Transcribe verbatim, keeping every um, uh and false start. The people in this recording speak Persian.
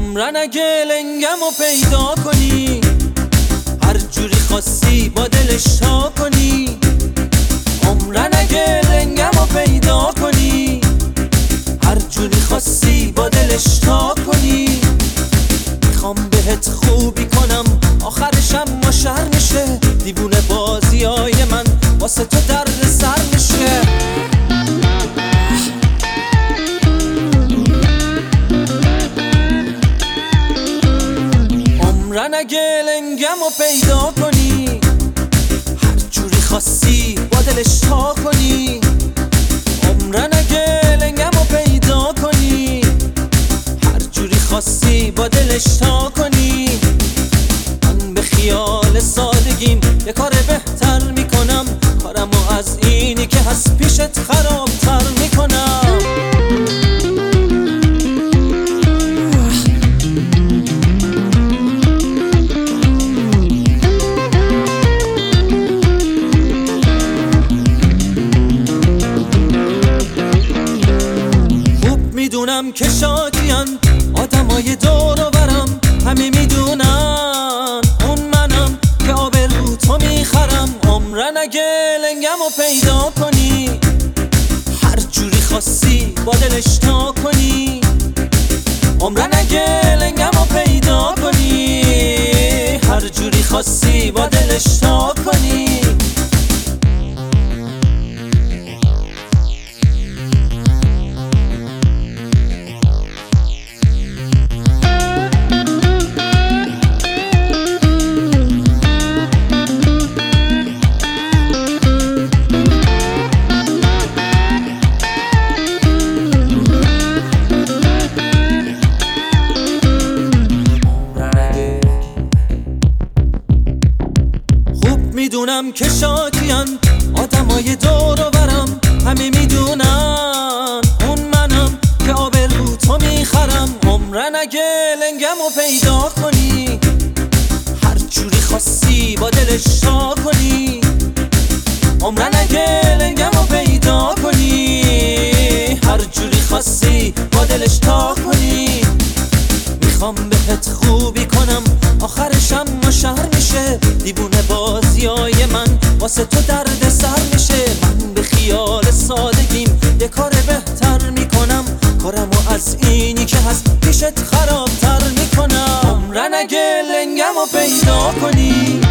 عمرن اگه لنگمو پیدا کنی، هر جوری خواستی با دلش تا کنی. عمرن اگه لنگمو پیدا کنی، هر جوری خواستی با دلش تا کنی. میخوام بهت خوبی کنم آخرشم ما شهر میشه، دیوونه بازیای من واسه تو درد سر میشه. عمرن اگه لنگمو پیدا کنی، هر جوری خواستی با دلش تا کنی. عمرن اگه لنگمو پیدا کنی، هر جوری خواستی با دلش تا کنی. من به خیال سادگیم یه کار بهتر میکنم، کارمو از اینی که هست پیشت خرابتر میکنم. میدونم که شادیان آدمای دور و برم، همه میدونن اون منم که آبرو تو میخرم. عمرن اگه لنگمو پیدا کنی، هر جوری خواستی با دلش تا کنی. عمرن اگه لنگمو پیدا کنی، هر جوری خواستی با دلش تا کنی. میدونم که شادیان آدمای دور و برم، همه میدونن اون منم که آبرو تو میخرم. عمرن اگه لنگمو پیدا کنی، هر جوری خواستی با دلش تا کنی. عمرن اگه لنگمو پیدا کنی، هر جوری خواستی با دلش تا کنی. میخوام بهت خوبی کنم آخرشم ما شهر میشه، دیوونه بازیای من واسه تو درد سر میشه. من به خیال سادگیم یه کار بهتر میکنم، کارمو از اینی که هست پیشت خرابتر میکنم. عمرن اگه لنگمو پیدا کنی،